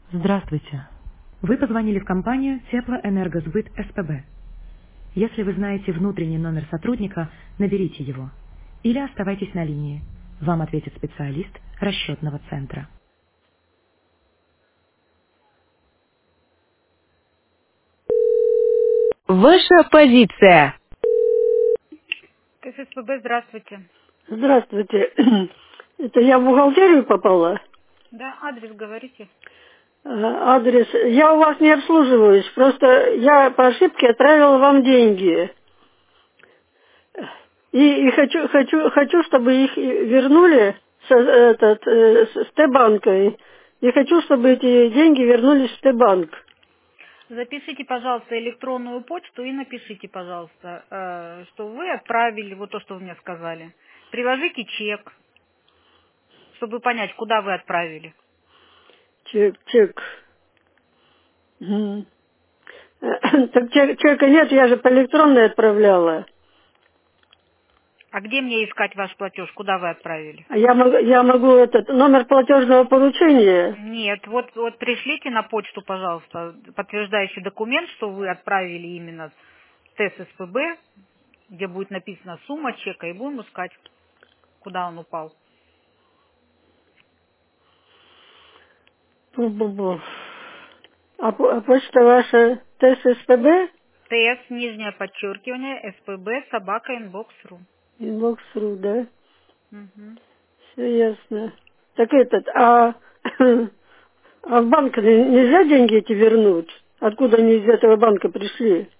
Здравствуйте. Вы позвонили в компанию Теплоэнергосбыт СПБ. Если вы знаете внутренний номер сотрудника, наберите его. Или оставайтесь на линии. Вам ответит специалист расчетного центра. Ваша позиция. ТССПБ, здравствуйте. Здравствуйте. Это я в бухгалтерию попала? Да, адрес говорите. Адрес. Я у вас не обслуживаюсь. Просто я по ошибке отправила вам деньги. И хочу, чтобы их вернули с Т-банка. И хочу, чтобы эти деньги вернулись в Т-банк. Запишите, пожалуйста, электронную почту и напишите, пожалуйста, что вы отправили вот то, что вы мне сказали. Приложите чек, чтобы понять, куда вы отправили. Чек. Мгм. Так чека нет, я же по электронной отправляла. А где мне искать ваш платеж? Куда вы отправили? А я могу этот номер платежного поручения. Нет, вот пришлите на почту, пожалуйста, подтверждающий документ, что вы отправили именно в ТССПБ, где будет написана сумма чека, и будем искать, куда он упал. Бу-бу-бу. А почта ваша ТССПБ? ТС, нижнее подчеркивание, СПБ, собака, инбокс.ру. Инбокс.ру, да? Мгм. Все ясно. Так а в банк нельзя деньги эти вернуть? Откуда они из этого банка пришли?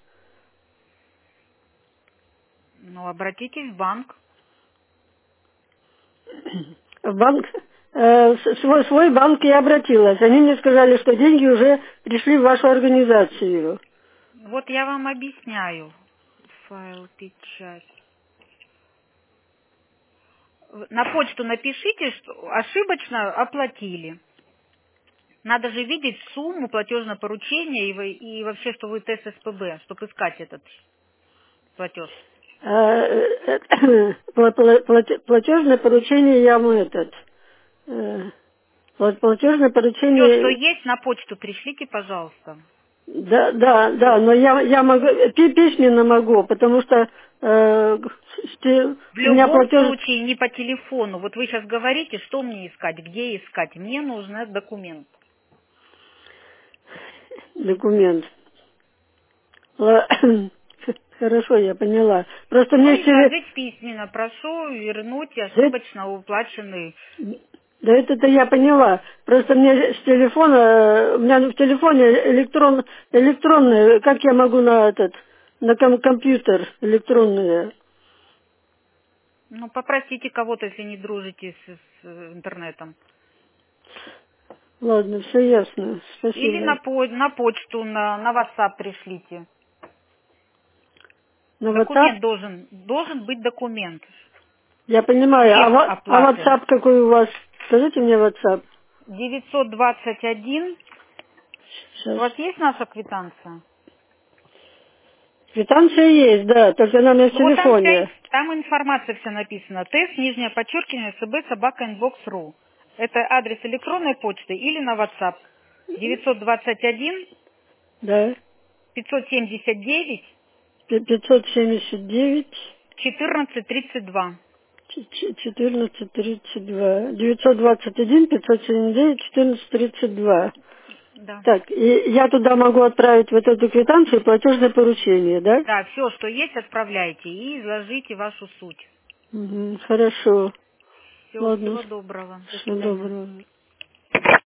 Ну, обратитесь в банк. В банк, свой банк я обратилась. Они мне сказали, что деньги уже пришли в вашу организацию. Вот я вам объясняю. Файл, печать. На почту напишите, что ошибочно оплатили. Надо же видеть сумму, платежное поручение и вообще, что вы ТССПБ, чтобы искать этот платеж. Платежное поручение я ему платежное Все, что поручение, есть, на почту пришлите, пожалуйста. да, но я могу, письменно могу, потому что В у меня любом платеж, случае не по телефону. Вот вы сейчас говорите, что мне искать, где искать. Мне нужен документ. документ. Ла- Хорошо, я поняла. Просто Ну мне и изложить письменно. Прошу вернуть ошибочно уплаченный. да это-то я поняла. Просто мне с телефона, у меня в телефоне электронный, как я могу на компьютер электронные? Ну, попросите кого-то, если не дружите с интернетом. Ладно, все ясно. Или Спасибо. на почту, на WhatsApp пришлите. На WhatsApp? Документ должен быть документ. Я понимаю. Чек А оплаты. WhatsApp какой у вас? Скажите мне WhatsApp. 921. У Сейчас. вас есть наша квитанция? Квитанция есть, да, только она у меня в Ну вот телефоне. там информация вся написана. Тест, нижнее подчеркивание, СБ, собака, инбокс.ру. Это адрес электронной почты или на WhatsApp. 921 Да. 579 579 14 32. 1432. 921 579 1432. Да. Так, и я туда могу отправить вот эту квитанцию, платежное поручение, да? Да, все, что есть, отправляйте и изложите вашу суть. Мгм, хорошо. Все, Ладно, всего доброго. До всего свидания. доброго.